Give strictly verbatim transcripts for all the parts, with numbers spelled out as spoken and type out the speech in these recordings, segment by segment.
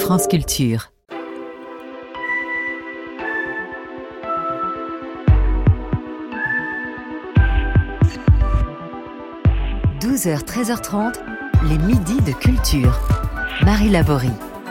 France Culture. douze heures treize heures trente, les midis de culture. Marie Laborie.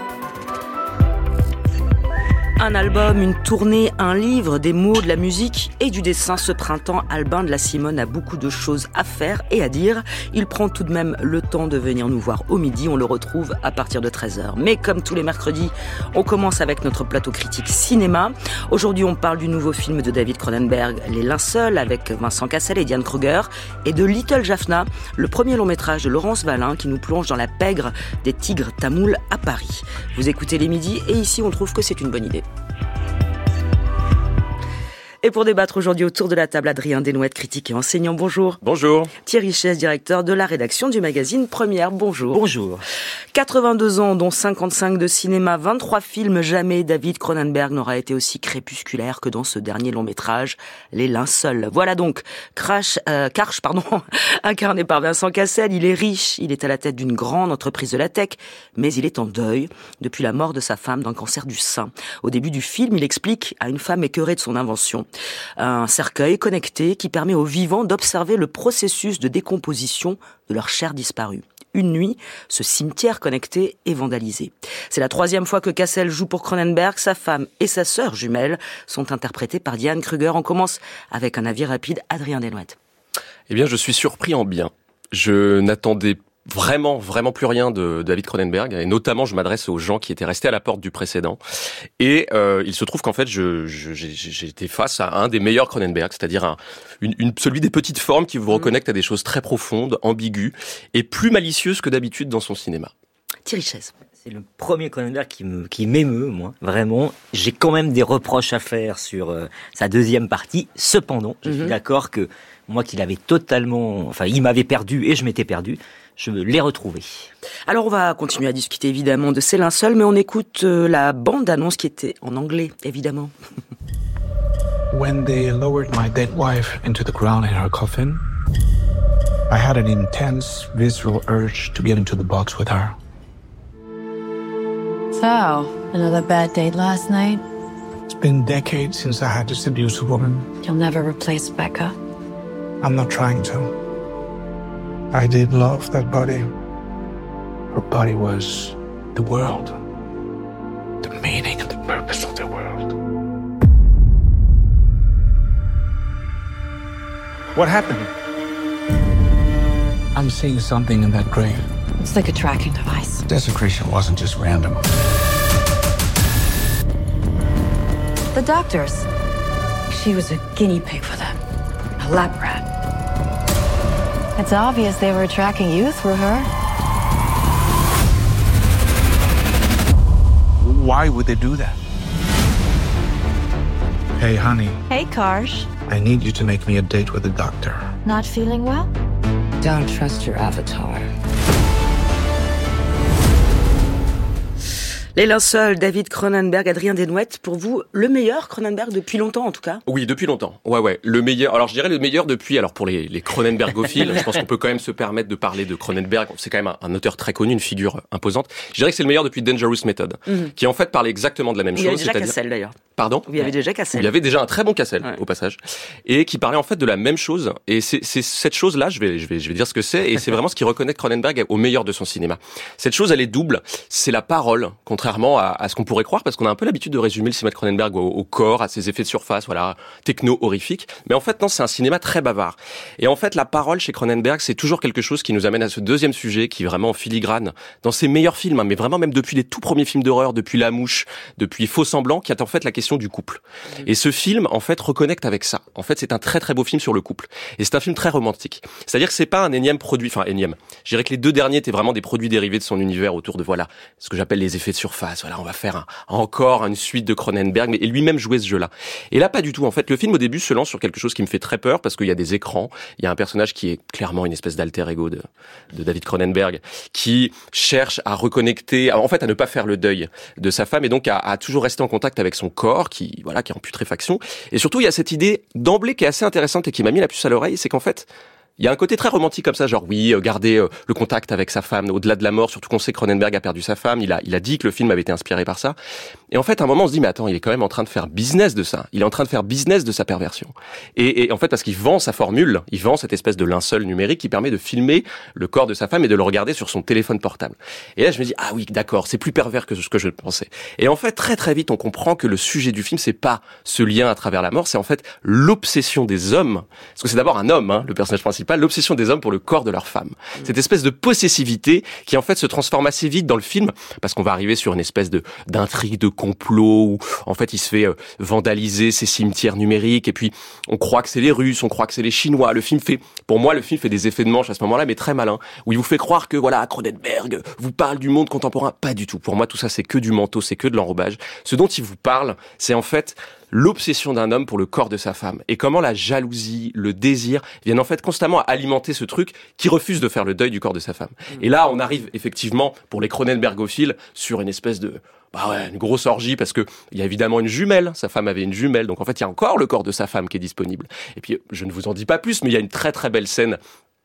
Un album, une tournée, un livre, des mots, de la musique et du dessin. Ce printemps, Albin de la Simone a beaucoup de choses à faire et à dire. Il prend tout de même le temps de venir nous voir au midi. On le retrouve à partir de treize heures. Mais comme tous les mercredis, on commence avec notre plateau critique cinéma. Aujourd'hui, on parle du nouveau film de David Cronenberg, Les Linceuls, avec Vincent Cassel et Diane Kruger, et de Little Jaffna, le premier long métrage de Laurence Vallin qui nous plonge dans la pègre des tigres tamouls à Paris. Vous écoutez les midis et ici, on trouve que c'est une bonne idée. Et pour débattre aujourd'hui autour de la table, Adrien Desnouettes, critique et enseignant, bonjour. Bonjour. Thierry Chess, directeur de la rédaction du magazine Première, bonjour. Bonjour. quatre-vingt-deux ans, dont cinquante-cinq de cinéma, vingt-trois films, jamais David Cronenberg n'aura été aussi crépusculaire que dans ce dernier long métrage, Les Linceuls. Voilà donc Crash, euh, Karch, pardon, incarné par Vincent Cassel. Il est riche, il est à la tête d'une grande entreprise de la tech, mais il est en deuil depuis la mort de sa femme d'un cancer du sein. Au début du film, il explique à une femme écœurée de son invention un cercueil connecté qui permet aux vivants d'observer le processus de décomposition de leur chair disparue. Une nuit, ce cimetière connecté est vandalisé. C'est la troisième fois que Cassel joue pour Cronenberg. Sa femme et sa sœur jumelle sont interprétées par Diane Kruger. On commence avec un avis rapide. Adrien Desnouettes. Eh bien, je suis surpris en bien. Je n'attendais vraiment, vraiment plus rien de David Cronenberg, et notamment je m'adresse aux gens qui étaient restés à la porte du précédent. Et euh, il se trouve qu'en fait, je, je, j'ai, j'ai été face à un des meilleurs Cronenberg, c'est-à-dire un, une, une, celui des petites formes qui vous mmh. reconnecte à des choses très profondes, ambiguës et plus malicieuses que d'habitude dans son cinéma. Thierry Chess. C'est le premier Cronenberg qui, me, qui m'émeut, moi, vraiment. J'ai quand même des reproches à faire sur euh, sa deuxième partie. Cependant, je mmh. suis d'accord que moi qui l'avais totalement... Enfin, il m'avait perdu et je m'étais perdu. Je l'ai retrouvé. Alors on va continuer à discuter évidemment de ces linceuls, mais on écoute euh, la bande-annonce qui était en anglais, évidemment. When they lowered my dead wife into the ground in her coffin, I had an intense visceral urge to get into the box with her. So, another bad date last night? It's been decades since I had to seduce a woman. You'll never replace Becca? I'm not trying to. I did love that body. Her body was the world, the meaning and the purpose of the world. What happened? I'm seeing something in that grave. It's like a tracking device. Desecration wasn't just random. The doctors. She was a guinea pig for them. A lab rat. It's obvious they were tracking you through her. Why would they do that? Hey, honey. Hey, Karsh. I need you to make me a date with the doctor. Not feeling well? Don't trust your avatar. Les Linceuls, David Cronenberg, Adrien Desnouettes, pour vous, le meilleur Cronenberg depuis longtemps en tout cas? Oui, depuis longtemps. Ouais, ouais. Le meilleur. Alors, je dirais le meilleur depuis, alors pour les, les Cronenbergophiles, je pense qu'on peut quand même se permettre de parler de Cronenberg. C'est quand même un, un auteur très connu, une figure imposante. Je dirais que c'est le meilleur depuis Dangerous Method, mm-hmm. qui en fait parlait exactement de la même Il chose. Il y avait déjà c'est-à-dire... Cassel d'ailleurs. Pardon? Il y avait déjà Cassel. Il y avait déjà un très bon Cassel, ouais. au passage. Et qui parlait en fait de la même chose. Et c'est, c'est cette chose-là, je vais, je vais, je vais dire ce que c'est, et c'est vraiment ce qui reconnaît Cronenberg au meilleur de son cinéma. Cette chose, elle est double. C'est la parole, contrairement à, à ce qu'on pourrait croire, parce qu'on a un peu l'habitude de résumer le cinéma de Cronenberg au, au corps, à ses effets de surface, voilà, techno-horrifiques. Mais en fait, non, c'est un cinéma très bavard. Et en fait, la parole chez Cronenberg, c'est toujours quelque chose qui nous amène à ce deuxième sujet, qui est vraiment en filigrane, dans ses meilleurs films, hein, mais vraiment même depuis les tout premiers films d'horreur, depuis La Mouche, depuis Faux Semblant, qui est en fait la question du couple. Et ce film, en fait, reconnecte avec ça. En fait, c'est un très très beau film sur le couple. Et c'est un film très romantique. C'est-à-dire que c'est pas un énième produit, enfin énième. Je dirais que les deux derniers étaient vraiment des produits dérivés de son univers autour de, voilà, ce que j'appelle les effets de surface. Voilà, on va faire un, encore une suite de Cronenberg, mais et lui-même jouait ce jeu-là. Et là, pas du tout. En fait, le film au début se lance sur quelque chose qui me fait très peur parce qu'il y a des écrans, il y a un personnage qui est clairement une espèce d'alter ego de, de David Cronenberg, qui cherche à reconnecter, en fait, à ne pas faire le deuil de sa femme et donc à, à toujours rester en contact avec son corps, qui, voilà, qui est en putréfaction. Et surtout, il y a cette idée d'emblée qui est assez intéressante et qui m'a mis la puce à l'oreille, c'est qu'en fait, Il y a un côté très romantique comme ça, genre oui, euh, garder euh, le contact avec sa femme au-delà de la mort, surtout qu'on sait que Cronenberg a perdu sa femme, il a, il a dit que le film avait été inspiré par ça. Et en fait, à un moment, on se dit, mais attends, il est quand même en train de faire business de ça. Il est en train de faire business de sa perversion. Et, et en fait, parce qu'il vend sa formule, il vend cette espèce de linceul numérique qui permet de filmer le corps de sa femme et de le regarder sur son téléphone portable. Et là, je me dis, ah oui, d'accord, c'est plus pervers que ce que je pensais. Et en fait, très très vite, on comprend que le sujet du film, c'est pas ce lien à travers la mort, c'est en fait l'obsession des hommes. Parce que c'est d'abord un homme, hein, le personnage principal, l'obsession des hommes pour le corps de leur femme. Cette espèce de possessivité qui en fait se transforme assez vite dans le film, parce qu'on va arriver sur une espèce de d'intrigue de complot où en fait il se fait euh, vandaliser ses cimetières numériques et puis on croit que c'est les Russes, on croit que c'est les Chinois. Le film fait, pour moi, le film fait des effets de manche à ce moment-là, mais très malin, où il vous fait croire que voilà, Cronenberg vous parle du monde contemporain. Pas du tout. Pour moi, tout ça c'est que du manteau, c'est que de l'enrobage. Ce dont il vous parle, c'est en fait l'obsession d'un homme pour le corps de sa femme et comment la jalousie, le désir viennent en fait constamment alimenter ce truc qui refuse de faire le deuil du corps de sa femme. Et là, on arrive effectivement pour les Cronenbergophiles sur une espèce de bah ouais, une grosse orgie parce que il y a évidemment une jumelle, sa femme avait une jumelle, donc en fait il y a encore le corps de sa femme qui est disponible. Et puis je ne vous en dis pas plus, mais il y a une très très belle scène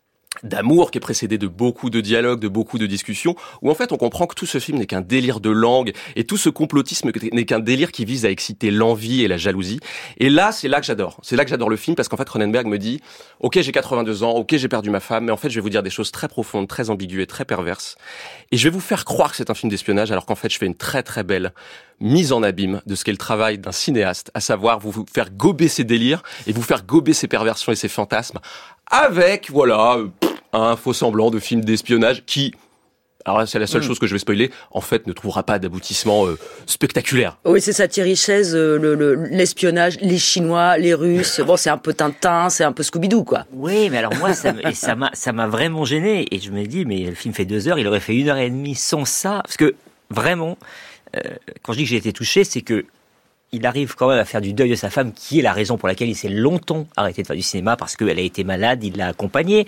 d'amour qui est précédé de beaucoup de dialogues, de beaucoup de discussions, où en fait on comprend que tout ce film n'est qu'un délire de langue, et tout ce complotisme n'est qu'un délire qui vise à exciter l'envie et la jalousie. Et là, c'est là que j'adore. C'est là que j'adore le film, parce qu'en fait Cronenberg me dit « Ok, j'ai quatre-vingt-deux ans, ok, j'ai perdu ma femme, mais en fait je vais vous dire des choses très profondes, très ambiguës et très perverses. Et je vais vous faire croire que c'est un film d'espionnage, alors qu'en fait je fais une très très belle mise en abîme de ce qu'est le travail d'un cinéaste, à savoir vous faire gober ses délires et vous faire gober ses perversions et ses fantasmes avec, voilà, un faux semblant de film d'espionnage qui, alors là, c'est la seule mmh. chose que je vais spoiler, en fait, ne trouvera pas d'aboutissement euh, spectaculaire. Oui, c'est ça, Thierry Chaise, euh, le, le, l'espionnage, les Chinois, les Russes, bon, c'est un peu Tintin, c'est un peu Scooby-Doo, quoi. Oui, mais alors moi, ça, et ça m'a, ça m'a vraiment gêné, et je me dis, mais le film fait deux heures, il aurait fait une heure et demie sans ça, parce que, vraiment, euh, quand je dis que j'ai été touché, c'est que il arrive quand même à faire du deuil de sa femme, qui est la raison pour laquelle il s'est longtemps arrêté de faire du cinéma, parce qu'elle a été malade, il l'a accompagnée.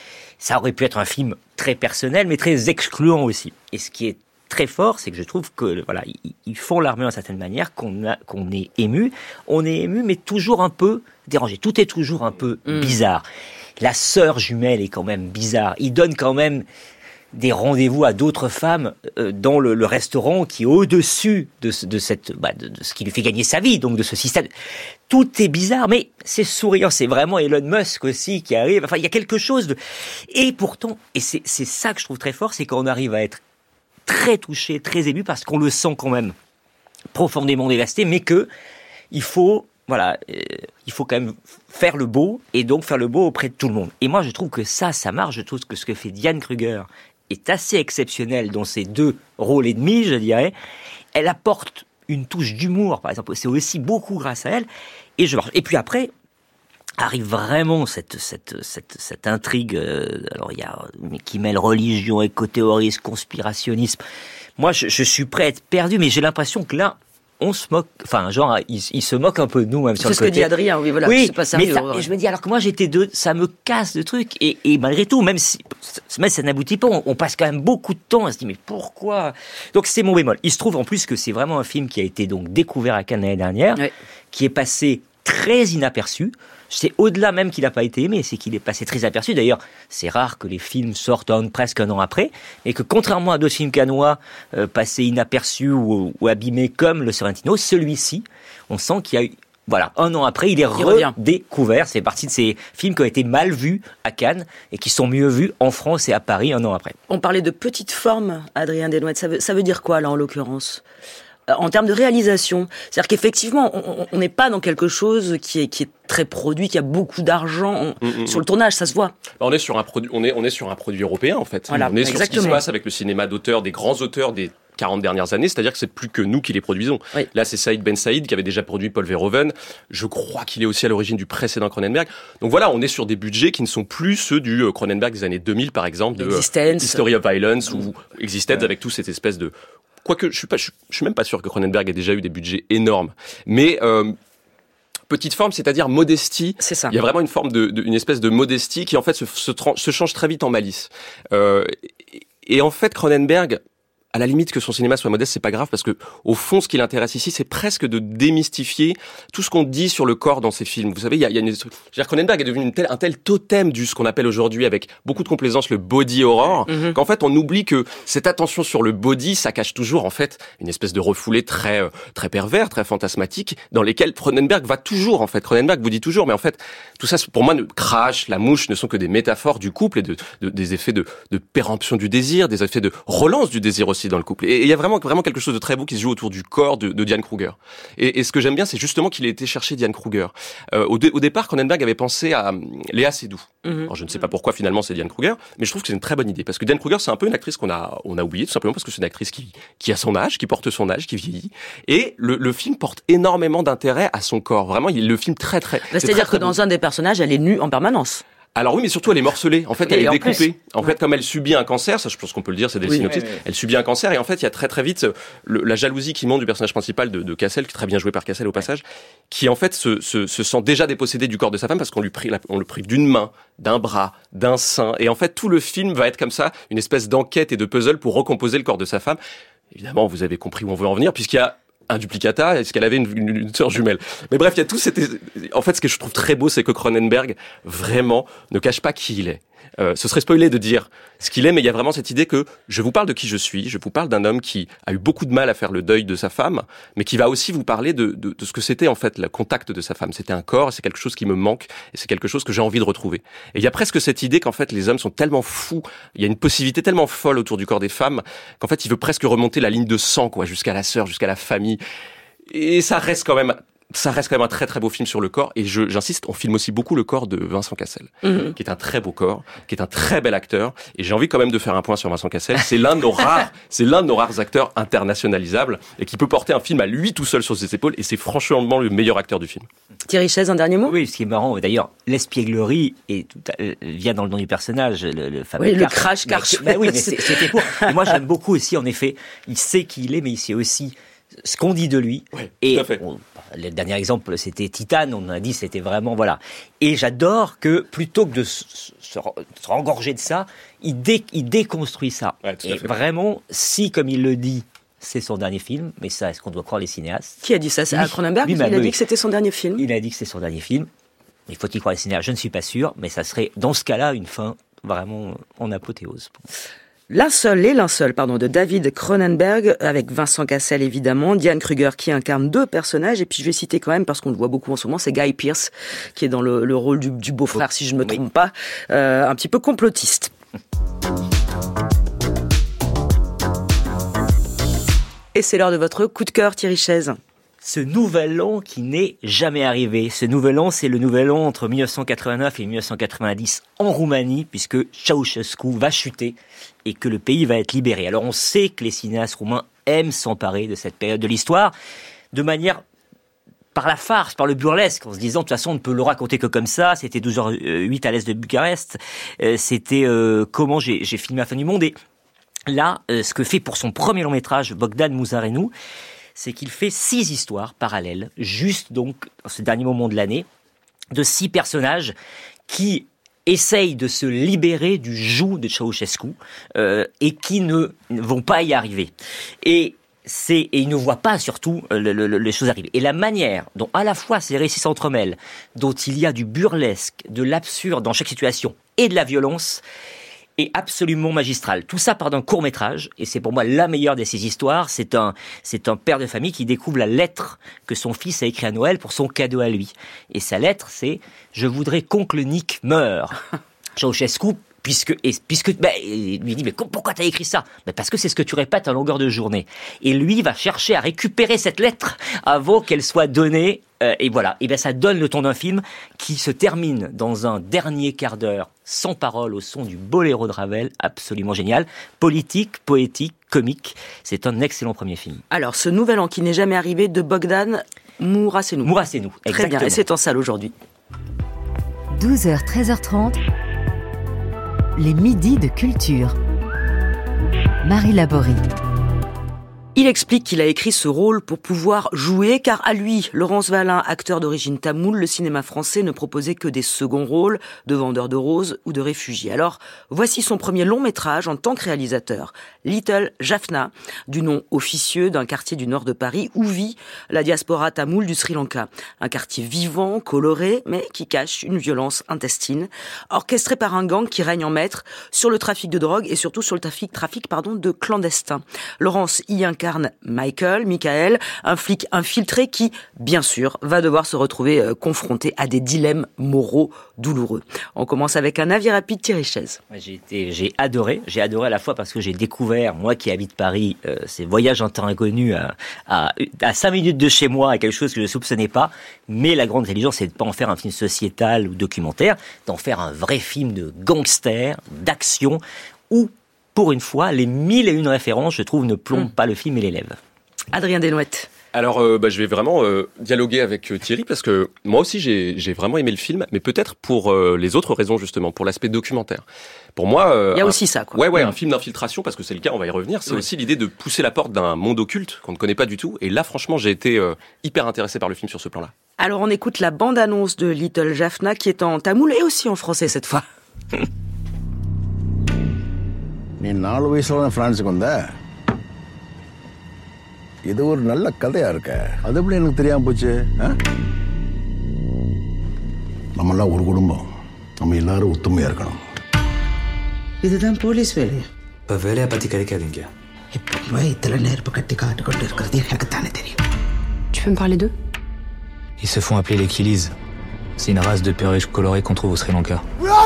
Ça aurait pu être un film très personnel, mais très excluant aussi. Et ce qui est très fort, c'est que je trouve que voilà, ils font l'armée d'une certaine manière, qu'on a, qu'on est ému. On est ému, mais toujours un peu dérangé. Tout est toujours un peu mmh. bizarre. La sœur jumelle est quand même bizarre. Il donne quand même des rendez-vous à d'autres femmes euh, dans le, le restaurant qui est au-dessus de, de, cette, bah, de, de ce qui lui fait gagner sa vie, donc de ce système. Tout est bizarre, mais c'est souriant. C'est vraiment Elon Musk aussi qui arrive. Enfin, il y a quelque chose de... Et pourtant, et c'est, c'est ça que je trouve très fort, c'est qu'on arrive à être très touché, très ému, parce qu'on le sent quand même profondément dévasté, mais que il faut... Voilà, euh, il faut quand même faire le beau, et donc faire le beau auprès de tout le monde. Et moi, je trouve que ça, ça marche. Je trouve que ce que fait Diane Kruger est assez exceptionnel dans ses deux rôles et demi, je dirais. Elle apporte une touche d'humour, par exemple. C'est aussi beaucoup grâce à elle. Et, je... et puis après, arrive vraiment cette, cette, cette, cette intrigue euh, alors il y a, qui mêle religion, éco-terrorisme, conspirationnisme. Moi, je, je suis prêt à être perdu, mais j'ai l'impression que là, on se moque, enfin, genre, il, il se moque un peu de nous, même sur le côté. C'est ce que dit Adrien, oui, voilà. Oui, c'est pas sérieux, mais ça, ouais. et je me dis, alors que moi, j'étais deux, ça me casse de trucs, et, et malgré tout, même si, même si ça n'aboutit pas, on, on passe quand même beaucoup de temps à se dire, mais pourquoi? Donc, c'est mon bémol. Il se trouve, en plus, que c'est vraiment un film qui a été donc découvert à Cannes l'année dernière, oui. qui est passé très inaperçu. C'est au-delà même qu'il n'a pas été aimé, c'est qu'il est passé très aperçu. D'ailleurs, c'est rare que les films sortent un, presque un an après, et que contrairement à d'autres films cannois euh, passés inaperçus ou, ou abîmés comme le Sorrentino, celui-ci, on sent qu'il y a eu, voilà, un an après, il est il redécouvert. C'est partie de ces films qui ont été mal vus à Cannes et qui sont mieux vus en France et à Paris un an après. On parlait de petite forme, Adrien Desnouettes. Ça veut, ça veut dire quoi, là, en l'occurrence ? En termes de réalisation, c'est-à-dire qu'effectivement, on n'est pas dans quelque chose qui est, qui est très produit, qui a beaucoup d'argent on, mmh, sur le tournage, ça se voit. On est sur un produit, on est, on est sur un produit européen en fait. Voilà, on est exactement. sur ce qui se passe avec le cinéma d'auteur, des grands auteurs des quarante dernières années, c'est-à-dire que c'est plus que nous qui les produisons. Oui. Là, c'est Saïd Ben Saïd qui avait déjà produit Paul Verhoeven. Je crois qu'il est aussi à l'origine du précédent Cronenberg. Donc voilà, on est sur des budgets qui ne sont plus ceux du Cronenberg des années deux mille, par exemple, de Existence. History of Violence ou Existence, ouais. avec toute cette espèce de... Quoique, je suis pas, je, je suis même pas sûr que Cronenberg ait déjà eu des budgets énormes. Mais, euh, petite forme, c'est-à-dire modestie. C'est ça. Il y a vraiment une forme de, de une espèce de modestie qui, en fait, se, se, se change très vite en malice. Euh, et, et en fait, Cronenberg à la limite que son cinéma soit modeste, c'est pas grave parce que au fond, ce qui l'intéresse ici, c'est presque de démystifier tout ce qu'on dit sur le corps dans ses films. Vous savez, il y a, il y a une, je veux dire, Cronenberg est devenu une telle, un tel totem du ce qu'on appelle aujourd'hui avec beaucoup de complaisance le body horror, mm-hmm. qu'en fait, on oublie que cette attention sur le body, ça cache toujours en fait une espèce de refoulé très euh, très pervers, très fantasmatique, dans lesquels Cronenberg va toujours en fait. Cronenberg vous dit toujours, mais en fait, tout ça, pour moi, ne Crash, la mouche ne sont que des métaphores du couple et de, de des effets de, de péremption du désir, des effets de relance du désir aussi dans le couple. Et il y a vraiment vraiment quelque chose de très beau qui se joue autour du corps de, de Diane Kruger. Et, et ce que j'aime bien, c'est justement qu'il ait été chercher Diane Kruger. Euh, au, dé, au départ, Cronenberg avait pensé à Léa Seydoux. Mm-hmm. Alors, je ne sais pas pourquoi finalement c'est Diane Kruger, mais je trouve que c'est une très bonne idée parce que Diane Kruger, c'est un peu une actrice qu'on a on a oublié tout simplement parce que c'est une actrice qui qui a son âge, qui porte son âge, qui vieillit. Et le, le film porte énormément d'intérêt à son corps. Vraiment, il le film très très. Bah, c'est-à-dire très, très que beau. Dans un des personnages, elle est nue en permanence. Alors oui, mais surtout elle est morcelée. En fait, et elle est en découpée. Plus. En fait, comme elle subit un cancer, ça je pense qu'on peut le dire, c'est des oui, synopsis. Oui, oui. Elle subit un cancer et en fait, il y a très très vite le, la jalousie qui monte du personnage principal de, de Cassel, qui est très bien joué par Cassel au passage, qui en fait se, se, se sent déjà dépossédé du corps de sa femme parce qu'on lui prive, on le prive d'une main, d'un bras, d'un sein. Et en fait, tout le film va être comme ça, une espèce d'enquête et de puzzle pour recomposer le corps de sa femme. Évidemment, vous avez compris où on veut en venir, puisqu'il y a un duplicata, est-ce qu'elle avait une, une, une sœur jumelle. Mais bref, il y a tout cet... En fait, ce que je trouve très beau, c'est que Cronenberg, vraiment, ne cache pas qui il est. Euh, ce serait spoilé de dire ce qu'il est, mais il y a vraiment cette idée que je vous parle de qui je suis, je vous parle d'un homme qui a eu beaucoup de mal à faire le deuil de sa femme, mais qui va aussi vous parler de, de, de ce que c'était en fait le contact de sa femme. C'était un corps, c'est quelque chose qui me manque, et c'est quelque chose que j'ai envie de retrouver. Et il y a presque cette idée qu'en fait les hommes sont tellement fous, il y a une possibilité tellement folle autour du corps des femmes, qu'en fait il veut presque remonter la ligne de sang, quoi, jusqu'à la sœur, jusqu'à la famille. Et ça reste quand même... Ça reste quand même un très très beau film sur le corps et je, j'insiste, on filme aussi beaucoup le corps de Vincent Cassel, mmh. qui est un très beau corps, qui est un très bel acteur et j'ai envie quand même de faire un point sur Vincent Cassel. C'est l'un de nos rares, c'est l'un de nos rares acteurs internationalisables et qui peut porter un film à lui tout seul sur ses épaules et c'est franchement le meilleur acteur du film. Thierry Chaise, un dernier mot ? Oui, ce qui est marrant, d'ailleurs, l'espièglerie est tout à, euh, vient dans le nom du personnage, le, le fameux oui, le crash karch. Ben oui, mais c'est, c'était pour. Et moi, j'aime beaucoup aussi, en effet, il sait qui il est, mais il sait aussi ce qu'on dit de lui. Oui, et tout à fait. On, le dernier exemple, c'était Titane, on a dit, c'était vraiment, voilà. Et j'adore que, plutôt que de se, se, se engorger de ça, il, dé, il déconstruit ça. Ouais, tout à et fait. Vraiment, si, comme il le dit, c'est son dernier film, mais ça, est-ce qu'on doit croire les cinéastes ? Qui a dit ça ? C'est à Cronenberg ? Lui, Il a oui. dit que c'était son dernier film ? Il a dit que c'est son dernier film. Il faut-il croire les cinéastes ? Je ne suis pas sûr, mais ça serait, dans ce cas-là, une fin vraiment en apothéose. Linceul, Les Linceuls, pardon, de David Cronenberg, avec Vincent Cassel évidemment, Diane Kruger qui incarne deux personnages, et puis je vais citer quand même, parce qu'on le voit beaucoup en ce moment, c'est Guy Pearce, qui est dans le, le rôle du, du beau-frère, si je ne me trompe oui. pas, euh, un petit peu complotiste. Et c'est l'heure de votre coup de cœur, Thierry Chaise. Ce nouvel an qui n'est jamais arrivé. Ce nouvel an, c'est le nouvel an entre dix-neuf cent quatre-vingt-neuf et dix-neuf cent quatre-vingt-dix en Roumanie, puisque Ceausescu va chuter et que le pays va être libéré. Alors on sait que les cinéastes roumains aiment s'emparer de cette période de l'histoire de manière par la farce, par le burlesque, en se disant de toute façon on ne peut le raconter que comme ça. C'était douze heures huit à l'est de Bucarest, euh, c'était euh, comment j'ai, j'ai filmé la fin du monde. Et là, euh, ce que fait pour son premier long métrage Bogdan Muzareanu, c'est qu'il fait six histoires parallèles, juste donc dans ce dernier moment de l'année, de six personnages qui essayent de se libérer du joug de Ceausescu euh, et qui ne vont pas y arriver. Et c'est et ils ne voient pas surtout le, le, les choses arriver. Et la manière dont à la fois ces récits s'entremêlent, dont il y a du burlesque, de l'absurde dans chaque situation et de la violence, est absolument magistral. Tout ça part d'un court-métrage, et c'est pour moi la meilleure de ces histoires. C'est un, c'est un père de famille qui découvre la lettre que son fils a écrite à Noël pour son cadeau à lui. Et sa lettre, c'est « Je voudrais qu'oncle Nick meure ». Ceausescu, puisque, et, puisque, ben, il lui dit « Mais pourquoi t'as écrit ça ?» Ben, parce que c'est ce que tu répètes à longueur de journée. Et lui va chercher à récupérer cette lettre avant qu'elle soit donnée. Euh, et voilà, et bien ça donne le ton d'un film qui se termine dans un dernier quart d'heure sans parole au son du boléro de Ravel, absolument génial, politique, poétique, comique. C'est un excellent premier film. Alors, ce nouvel an qui n'est jamais arrivé de Bogdan Muzareanu. Muzareanu, exactement. Très bien, et c'est en salle aujourd'hui. douze heures, treize heures trente, les midis de culture. Marie Laborie. Il explique qu'il a écrit ce rôle pour pouvoir jouer, car à lui, Laurence Vallin, acteur d'origine tamoule, le cinéma français ne proposait que des seconds rôles de vendeur de roses ou de réfugiés. Alors, voici son premier long métrage en tant que réalisateur, Little Jaffna, du nom officieux d'un quartier du nord de Paris où vit la diaspora tamoule du Sri Lanka. Un quartier vivant, coloré, mais qui cache une violence intestine, orchestrée par un gang qui règne en maître sur le trafic de drogue et surtout sur le trafic, trafic pardon, de clandestins. Laurence y incarne Michael, Michael, un flic infiltré qui, bien sûr, va devoir se retrouver euh, confronté à des dilemmes moraux douloureux. On commence avec un avis rapide, Thierry Chaise. J'ai été, j'ai adoré, j'ai adoré à la fois parce que j'ai découvert, moi qui habite Paris, euh, ces voyages en terre inconnue à, à, à cinq minutes de chez moi, à quelque chose que je ne soupçonnais pas, mais la grande intelligence, c'est de pas en faire un film sociétal ou documentaire, d'en faire un vrai film de gangster, d'action, où pour une fois, les mille et une références, je trouve, ne plombent mmh. pas le film et l'élèvent. Adrien Desnouettes. Alors, euh, bah, je vais vraiment euh, dialoguer avec euh, Thierry parce que moi aussi, j'ai, j'ai vraiment aimé le film, mais peut-être pour euh, les autres raisons, justement, pour l'aspect documentaire. Pour moi... Euh, Il y a un, aussi ça, quoi. Ouais, ouais, mmh. un film d'infiltration, parce que c'est le cas, on va y revenir, c'est mmh. aussi l'idée de pousser la porte d'un monde occulte qu'on ne connaît pas du tout. Et là, franchement, j'ai été euh, hyper intéressé par le film sur ce plan-là. Alors, on écoute la bande-annonce de Little Jaffna, qui est en tamoul et aussi en français cette fois. நீ நாலு வயசுல பிரான்ஸுக்கு வந்த இது ஒரு நல்ல கதையா இருக்க அது எப்படி எனக்கு தெரியாம போச்சு நம்ம எல்லாம் ஒரு குடும்பம் நம்ம எல்லாரும் ஒத்துமையா இருக்கணும் இதுதான் போலீஸ் வேலை இப்ப வேலையை பத்தி கிடைக்காதீங்க இப்ப வயித்துல நெருப்பு கட்டி காட்டு கொண்டு இருக்கிறது எனக்கு தானே தெரியும் Tu peux me parler d'eux? Ils se font appeler les Kilis. C'est une race de perruches colorées qu'on trouve au Sri Lanka.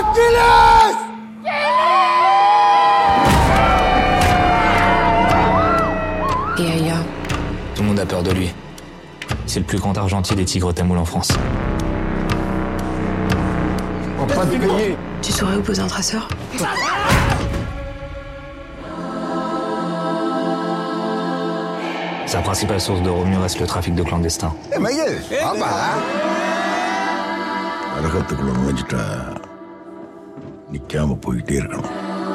Et Aya? Tout le monde a peur de lui. C'est le plus grand argentier des tigres tamouls en France. On pas te payer. Tu saurais où poser un traceur? Sa principale source de revenus reste le trafic de clandestins. Eh Miguel, ஆமா அரகத்துக்குள்ள நுழைஞ்சிட்டா நிக்காம போயிட்டே இருக்கணும்.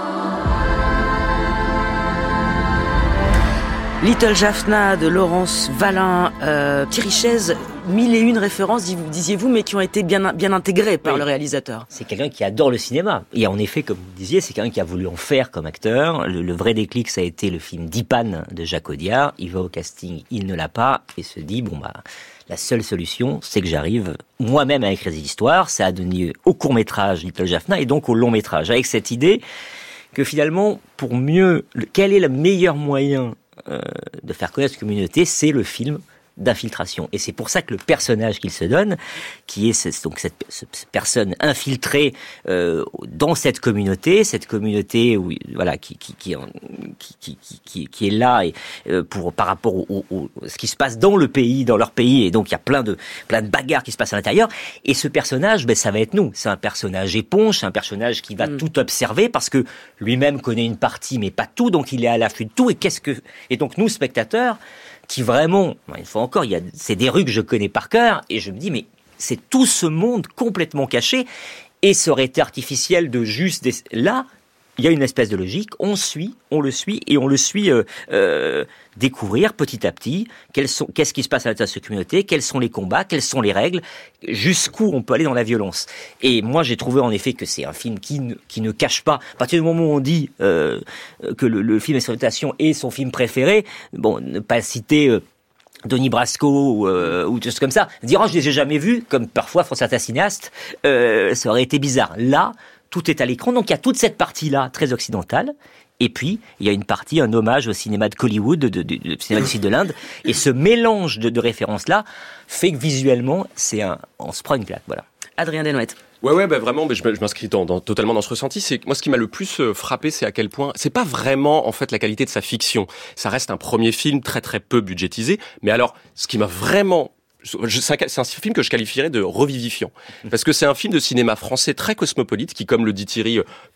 Little Jaffna de Laurence Vallin, euh, Thierry Chaise, mille et une références, disiez-vous, mais qui ont été bien, bien intégrées par oui. le réalisateur. C'est quelqu'un qui adore le cinéma. Et en effet, comme vous disiez, c'est quelqu'un qui a voulu en faire comme acteur. Le, le vrai déclic, ça a été le film Dipan de Jacques Audiard. Il va au casting, il ne l'a pas, et se dit, bon bah, la seule solution, c'est que j'arrive moi-même à écrire des histoires. Ça a donné au court-métrage Little Jaffna et donc au long-métrage. Avec cette idée que finalement, pour mieux, quel est le meilleur moyen Euh, de faire connaître cette communauté, c'est le film d'infiltration. Et c'est pour ça que le personnage qu'il se donne, qui est ce, donc cette, cette personne infiltrée euh, dans cette communauté, cette communauté où voilà qui qui qui qui qui, qui, qui est là et euh, pour par rapport au, au, au ce qui se passe dans le pays, dans leur pays, et donc il y a plein de plein de bagarres qui se passent à l'intérieur. Et ce personnage, ben ça va être nous. C'est un personnage éponge, c'est un personnage qui va mmh. tout observer parce que lui-même connaît une partie, mais pas tout, donc il est à l'affût de tout. Et qu'est-ce que et donc nous spectateurs qui vraiment, une fois encore, il y a, c'est des rues que je connais par cœur, et je me dis, mais c'est tout ce monde complètement caché, et ça aurait été artificiel de juste des... Là, il y a une espèce de logique, on suit, on le suit, et on le suit euh, euh, découvrir petit à petit quels sont, qu'est-ce qui se passe à l'intérieur de cette communauté, quels sont les combats, quelles sont les règles, jusqu'où on peut aller dans la violence. Et moi, j'ai trouvé en effet que c'est un film qui ne, qui ne cache pas. À partir du moment où on dit euh, que le, le film d'exploitation est son film préféré, bon, ne pas citer... Euh, Denis Brasco ou, euh, ou des choses comme ça, dire oh, je les ai jamais vus, comme parfois font certains cinéastes, euh, ça aurait été bizarre. Là, tout est à l'écran, donc il y a toute cette partie-là très occidentale, et puis il y a une partie, un hommage au cinéma de Hollywood, de, de, de, de cinéma du sud de l'Inde, et ce mélange de, de références-là fait que visuellement, c'est un, on se prend une claque, voilà. Adrien Desnouettes. Ouais, ouais, bah vraiment, bah, je m'inscris dans, dans, totalement dans ce ressenti. C'est moi, ce qui m'a le plus frappé, c'est à quel point c'est pas vraiment en fait la qualité de sa fiction. Ça reste un premier film très très peu budgétisé, mais alors, ce qui m'a vraiment C'est un, c'est un film que je qualifierais de revivifiant. Parce que c'est un film de cinéma français très cosmopolite qui, comme le dit Thierry,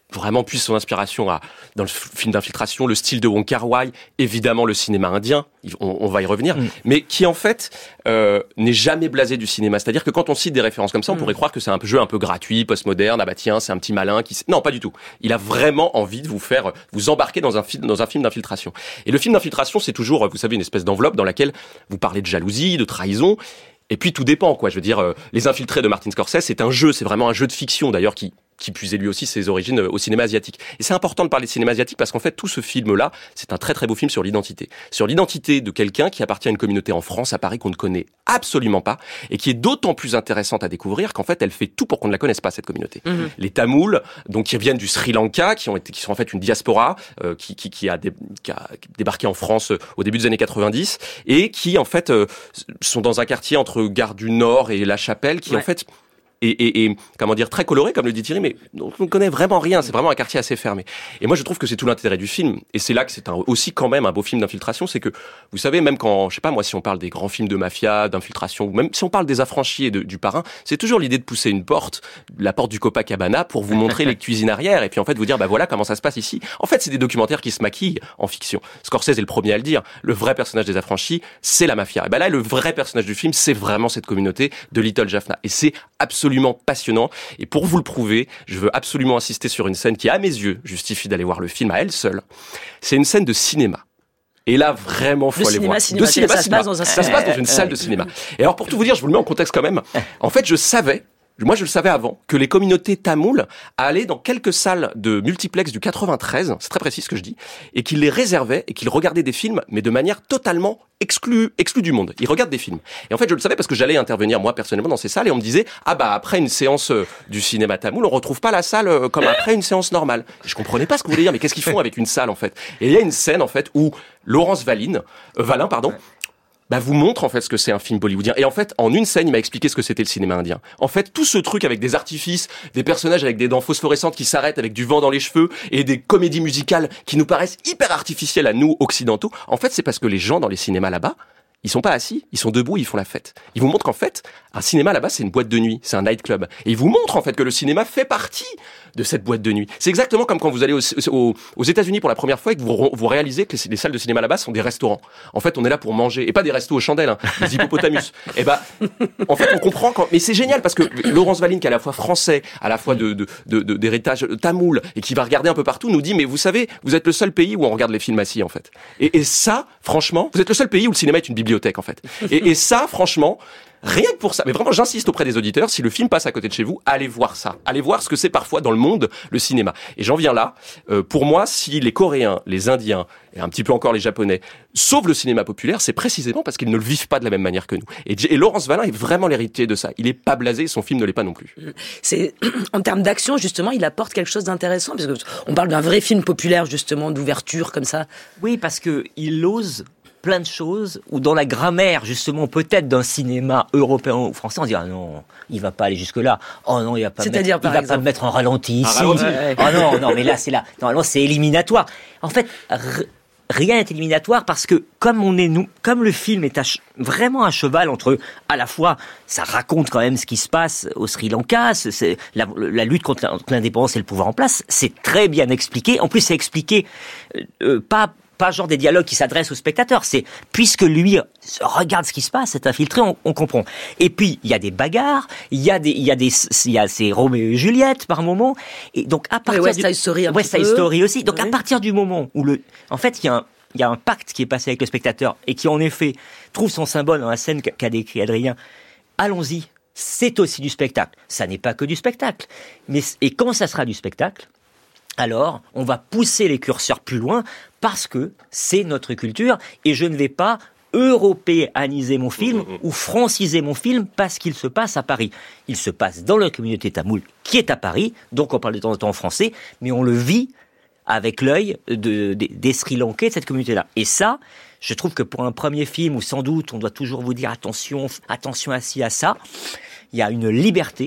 vraiment puise son inspiration à, dans le film d'infiltration, le style de Wong Kar-wai, évidemment le cinéma indien, on, on va y revenir, mm. mais qui en fait euh, n'est jamais blasé du cinéma. C'est-à-dire que quand on cite des références comme ça, on mm. pourrait croire que c'est un jeu un peu gratuit, postmoderne, ah bah tiens, c'est un petit malin qui... Non, pas du tout. Il a vraiment envie de vous faire, vous embarquer dans un, fi- dans un film d'infiltration. Et le film d'infiltration, c'est toujours, vous savez, une espèce d'enveloppe dans laquelle vous parlez de jalousie, de trahison, et puis tout dépend, quoi. Je veux dire, euh, Les Infiltrés de Martin Scorsese, c'est un jeu, c'est vraiment un jeu de fiction, d'ailleurs, qui qui puisait lui aussi ses origines au cinéma asiatique. Et c'est important de parler de cinéma asiatique parce qu'en fait, tout ce film-là, c'est un très très beau film sur l'identité. Sur l'identité de quelqu'un qui appartient à une communauté en France, à Paris, qu'on ne connaît absolument pas, et qui est d'autant plus intéressante à découvrir qu'en fait, elle fait tout pour qu'on ne la connaisse pas, cette communauté. Mmh. Les Tamouls, donc qui viennent du Sri Lanka, qui ont été, qui sont en fait une diaspora, euh, qui, qui, qui, a dé, qui a débarqué en France au début des années quatre-vingt-dix, et qui en fait euh, sont dans un quartier entre Gare du Nord et La Chapelle, qui ouais. en fait Et, et, et comment dire, très coloré, comme le dit Thierry, mais on ne connaît vraiment rien. C'est vraiment un quartier assez fermé. Et moi, je trouve que c'est tout l'intérêt du film. Et c'est là que c'est un, aussi quand même un beau film d'infiltration. C'est que, vous savez, même quand, je sais pas moi, si on parle des grands films de mafia, d'infiltration, ou même si on parle des Affranchis et de, du Parrain, c'est toujours l'idée de pousser une porte, la porte du Copacabana, pour vous montrer les cuisines arrière. Et puis en fait, vous dire, bah voilà comment ça se passe ici. En fait, c'est des documentaires qui se maquillent en fiction. Scorsese est le premier à le dire. Le vrai personnage des Affranchis, c'est la mafia. Et ben là, le vrai personnage du film, c'est vraiment cette communauté de Little Jaffna. Et c'est absolument passionnant. Et pour vous le prouver, je veux absolument insister sur une scène qui, à mes yeux, justifie d'aller voir le film à elle seule. C'est une scène de cinéma. Et là, vraiment, faut de aller cinéma, voir. Cinéma, de cinéma, ça cinéma. Se passe dans un... Ça se passe dans une salle de cinéma. Et alors, pour tout vous dire, je vous le mets en contexte quand même. En fait, je savais, moi je le savais avant, que les communautés tamoules allaient dans quelques salles de multiplex du quatre-vingt-treize, c'est très précis ce que je dis, et qu'ils les réservaient et qu'ils regardaient des films, mais de manière totalement exclue, exclue du monde. Ils regardent des films. Et en fait, je le savais parce que j'allais intervenir moi personnellement dans ces salles et on me disait, ah bah après une séance euh, du cinéma tamoul, on retrouve pas la salle euh, comme après une séance normale. Et je comprenais pas ce que vous voulez dire, mais qu'est-ce qu'ils font avec une salle en fait? Et il y a une scène en fait où Laurence Valine, euh, Valin, pardon, bah vous montre en fait ce que c'est un film bollywoodien. Et en fait, en une scène, il m'a expliqué ce que c'était le cinéma indien. En fait, tout ce truc avec des artifices, des personnages avec des dents phosphorescentes qui s'arrêtent avec du vent dans les cheveux et des comédies musicales qui nous paraissent hyper artificielles à nous occidentaux, en fait, c'est parce que les gens dans les cinémas là-bas, ils sont pas assis, ils sont debout, ils font la fête. Ils vous montrent qu'en fait, un cinéma là-bas, c'est une boîte de nuit, c'est un nightclub. Et ils vous montrent en fait que le cinéma fait partie de cette boîte de nuit. C'est exactement comme quand vous allez aux, aux, aux États-Unis pour la première fois et que vous, vous réalisez que les salles de cinéma là-bas sont des restaurants. En fait, on est là pour manger et pas des restos aux chandelles, hein, des hippopotamus. Et bah, en fait, on comprend quand. Mais c'est génial parce que Laurence Valine, qui est à la fois français, à la fois de, de, de, de d'héritage tamoul et qui va regarder un peu partout, nous dit mais vous savez, vous êtes le seul pays où on regarde les films assis en fait. Et, et ça, franchement, vous êtes le seul pays où le cinéma est une bibliothèque en fait. Et, et ça, franchement. Rien que pour ça, mais vraiment j'insiste auprès des auditeurs, si le film passe à côté de chez vous, allez voir ça. Allez voir ce que c'est parfois dans le monde, le cinéma. Et j'en viens là, euh, pour moi, si les Coréens, les Indiens, et un petit peu encore les Japonais, sauvent le cinéma populaire, c'est précisément parce qu'ils ne le vivent pas de la même manière que nous. Et, et Laurence Valin est vraiment l'héritier de ça. Il est pas blasé, son film ne l'est pas non plus. C'est, en termes d'action, justement, il apporte quelque chose d'intéressant, parce qu'on parle d'un vrai film populaire, justement, d'ouverture, comme ça. Oui, parce que il ose plein de choses où dans la grammaire justement peut-être d'un cinéma européen ou français on dit ah non il va pas aller jusque là, oh non il va pas C'est-à-dire, mettre, il va exemple, pas mettre en ralenti ici, ralenti. oh non non mais là c'est là normalement c'est éliminatoire en fait. R- Rien n'est éliminatoire parce que comme on est nous, comme le film est à ch- vraiment à cheval entre à la fois ça raconte quand même ce qui se passe au Sri Lanka, c'est, c'est la, la lutte contre, la, contre l'indépendance et le pouvoir en place, c'est très bien expliqué. En plus c'est expliqué euh, euh, pas pas genre des dialogues qui s'adressent au spectateur, c'est puisque lui regarde ce qui se passe, c'est infiltré, on, on comprend. Et puis il y a des bagarres, il y a des il y a des il y a ces Roméo et Juliette par moment, et donc à partir West du Side Story un West petit Side peu. Story aussi. Donc Oui. à partir du moment où le en fait il y a un il y a un pacte qui est passé avec le spectateur et qui en effet trouve son symbole dans la scène qu'a, qu'a décrit Adrien. Allons-y, c'est aussi du spectacle. Ça n'est pas que du spectacle, mais et quand ça sera du spectacle, alors on va pousser les curseurs plus loin parce que c'est notre culture et je ne vais pas européaniser mon film ou franciser mon film parce qu'il se passe à Paris. Il se passe dans la communauté tamoule qui est à Paris, donc on parle de temps en temps en français, mais on le vit avec l'œil de, de, des Sri Lankais de cette communauté-là. Et ça, je trouve que pour un premier film où sans doute on doit toujours vous dire attention, attention à ci, à ça, il y a une liberté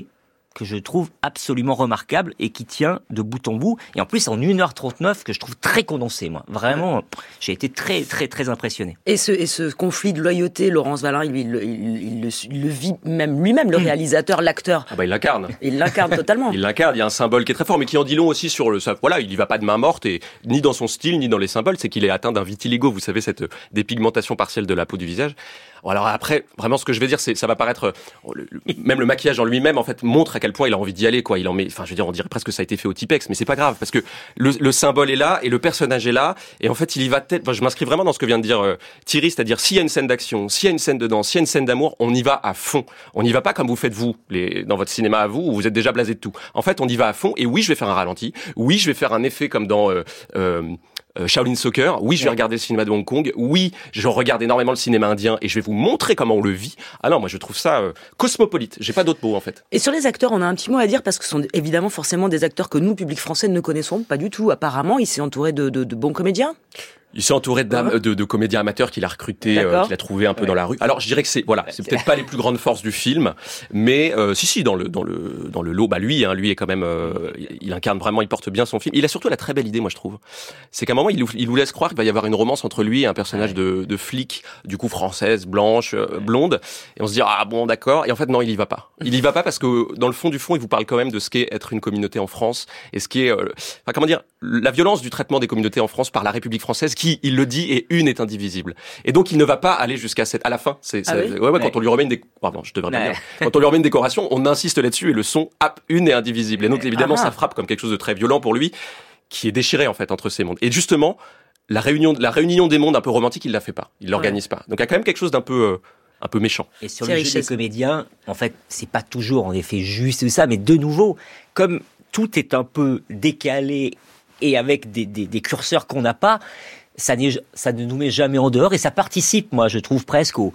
que je trouve absolument remarquable et qui tient de bout en bout. Et en plus, en une heure trente-neuf, que je trouve très condensé, moi. Vraiment, j'ai été très, très, très impressionné. Et ce, et ce conflit de loyauté, Laurence Valin, il, il, il, il, le, il le vit même lui-même, le réalisateur, l'acteur. Ah bah, il l'incarne. Il l'incarne totalement. Il l'incarne, il y a un symbole qui est très fort, mais qui en dit long aussi sur le... Voilà, il y va pas de main morte, et ni dans son style, ni dans les symboles, c'est qu'il est atteint d'un vitiligo, vous savez, cette dépigmentation partielle de la peau du visage. Bon, alors après, vraiment, ce que je vais dire, c'est, ça va paraître, le, le, même le maquillage en lui-même, en fait, montre à quel point il a envie d'y aller, quoi. Il en met, enfin, je veux dire, on dirait presque que ça a été fait au Tipex, mais c'est pas grave, parce que le, le symbole est là, et le personnage est là, et en fait, il y va tête, enfin, je m'inscris vraiment dans ce que vient de dire euh, Thierry, c'est-à-dire, s'il y a une scène d'action, s'il y a une scène de danse, s'il y a une scène d'amour, on y va à fond. On n'y va pas comme vous faites vous, les, dans votre cinéma à vous, où vous êtes déjà blasé de tout. En fait, on y va à fond, et oui, je vais faire un ralenti, oui, je vais faire un effet comme dans, euh, euh, Euh, Shaolin Soccer, oui, je vais regarder le cinéma de Hong Kong, oui, je regarde énormément le cinéma indien et je vais vous montrer comment on le vit. Ah non, moi je trouve ça euh, cosmopolite, j'ai pas d'autres mots en fait. Et sur les acteurs, on a un petit mot à dire parce que ce sont évidemment forcément des acteurs que nous, public français, ne connaissons pas du tout. Apparemment, il s'est entouré de, de, de bons comédiens. Il s'est entouré de, ouais. de, de comédiens amateurs qu'il a recrutés, euh, qu'il a trouvé un peu ouais. dans la rue. Alors je dirais que c'est voilà, c'est peut-être pas les plus grandes forces du film, mais euh, si si dans le dans le dans le lot, bah lui, hein, lui est quand même, euh, il incarne vraiment, il porte bien son film. Il a surtout la très belle idée, moi je trouve. C'est qu'à un moment il, il vous laisse croire qu'il va y avoir une romance entre lui et un personnage ouais. de, de flic, du coup française, blanche, euh, blonde, et on se dit ah bon d'accord. Et en fait non, il y va pas. Il y va pas parce que dans le fond du fond, il vous parle quand même de ce qu'est être une communauté en France et ce qui est, euh, enfin comment dire, la violence du traitement des communautés en France par la République française, qui il le dit et une est indivisible. Et donc il ne va pas aller jusqu'à cette à la fin. C'est, c'est ah oui ouais, ouais, ouais quand on lui remet une déc... pardon, je devrais pas dire. Quand on lui remet une décoration, on insiste là-dessus et le son hop, une est indivisible. Et donc évidemment ah. ça frappe comme quelque chose de très violent pour lui, qui est déchiré en fait entre ces mondes. Et justement la réunion la réunion des mondes un peu romantique, il la fait pas. Il l'organise ouais. pas. Donc il y a quand même quelque chose d'un peu euh, un peu méchant. Et sur le jeu des comédiens, en fait, c'est pas toujours en effet juste ça, mais de nouveau, comme tout est un peu décalé et avec des, des, des curseurs qu'on n'a pas, ça, ça ne nous met jamais en dehors et ça participe, moi, je trouve presque au,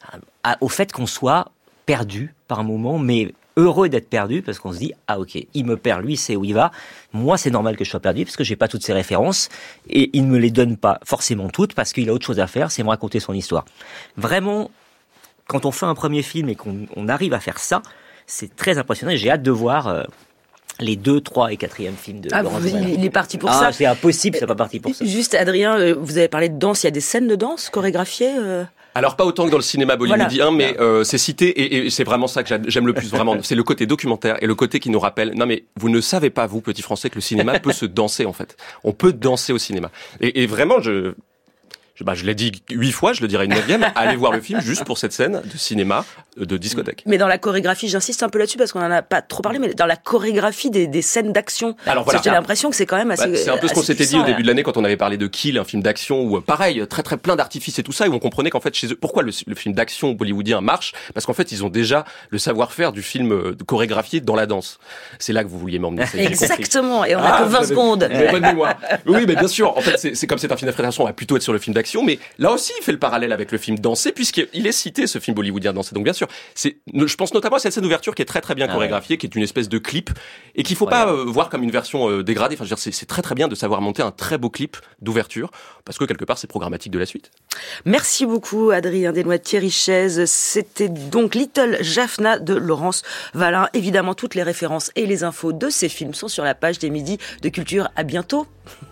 à, au fait qu'on soit perdu par un moment, mais heureux d'être perdu parce qu'on se dit ah ok, il me perd, lui, c'est où il va. Moi, c'est normal que je sois perdu parce que j'ai pas toutes ces références et il me les donne pas forcément toutes parce qu'il a autre chose à faire, c'est me raconter son histoire. Vraiment, quand on fait un premier film et qu'on on arrive à faire ça, c'est très impressionnant et j'ai hâte de voir euh, les deux, trois et quatrième films de ah, Laurence Valin. Il est parti pour ah, ça. C'est impossible, c'est pas parti pour ça. Juste, Adrien, vous avez parlé de danse. Il y a des scènes de danse chorégraphiées euh... Alors pas autant que dans le cinéma bollywoodien, voilà. mais euh, c'est cité et, et c'est vraiment ça que j'aime le plus vraiment. C'est le côté documentaire et le côté qui nous rappelle. Non mais vous ne savez pas vous, petits Français, que le cinéma peut se danser en fait. On peut danser au cinéma. Et, et vraiment, je. Bah, je l'ai dit huit fois, je le dirai une neuvième. Allez voir le film juste pour cette scène de cinéma, de discothèque. Mais dans la chorégraphie, j'insiste un peu là-dessus parce qu'on en a pas trop parlé, mais dans la chorégraphie des, des scènes d'action, alors voilà, j'ai l'impression que c'est quand même assez. Bah, c'est un peu ce qu'on s'était dit puissant, au début ouais. de l'année quand on avait parlé de Kill, un film d'action où pareil, très très plein d'artifices et tout ça, et où on comprenait qu'en fait chez eux, pourquoi le, le film d'action bollywoodien marche, parce qu'en fait ils ont déjà le savoir-faire du film chorégraphié dans la danse. C'est là que vous vouliez m'emmener. Exactement. Et on ah, a que vingt secondes. Mais bonne mémoire. Oui, mais bien sûr. En fait, c'est, c'est comme c'est un film d'infiltration, on va plutôt être sur le film d'action, mais là aussi il fait le parallèle avec le film dansé puisqu'il est cité ce film bollywoodien dansé. Donc bien sûr, c'est, je pense notamment à cette scène d'ouverture qui est très très bien ah chorégraphiée, ouais. qui est une espèce de clip et qu'il faut ouais. pas euh, voir comme une version euh, dégradée. Enfin, je veux dire, c'est, c'est très très bien de savoir monter un très beau clip d'ouverture parce que quelque part c'est programmatique de la suite. Merci beaucoup Adrien Desnoyers, Thierry Chaise. C'était donc Little Jaffna de Laurence Valin. Évidemment, toutes les références et les infos de ces films sont sur la page des Midis de Culture. À bientôt.